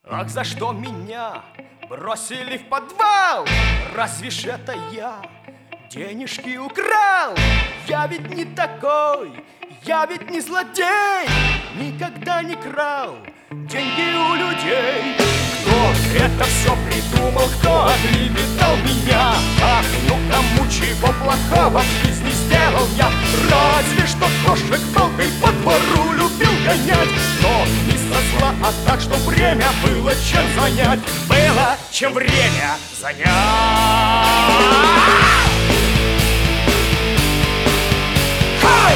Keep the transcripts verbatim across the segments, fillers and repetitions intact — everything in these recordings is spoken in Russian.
Ах, за что меня бросили в подвал? Разве ж это я денежки украл? Я ведь не такой, я ведь не злодей, никогда не крал деньги у людей. Кто это все придумал, кто оклеветал меня? Ах, ну кому чего плохого в жизни сделал я? Разве что кошек палкой по двору любил гонять, но не со зла, а так, что время было чем занять. Было чем время занять. Хай!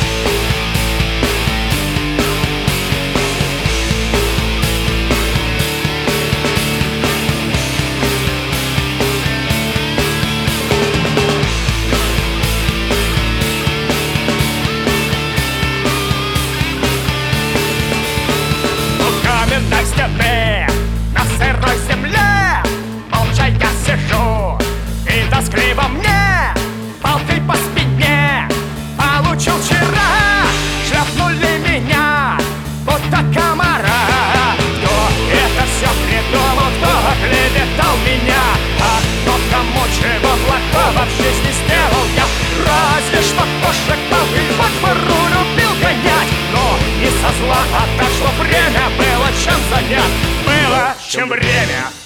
На стене, на сырой земле молча я сижу, и тоскливо мне палкой по спине получил вчера. Шлепнули меня, будто комара. Кто это все придумал, кто оклеветал меня? А кто кому чего плохого в жизни сделал я? Разве что кошек палкой по двору любил гонять, но не со зла, а так, что время было чем занять. Было чем время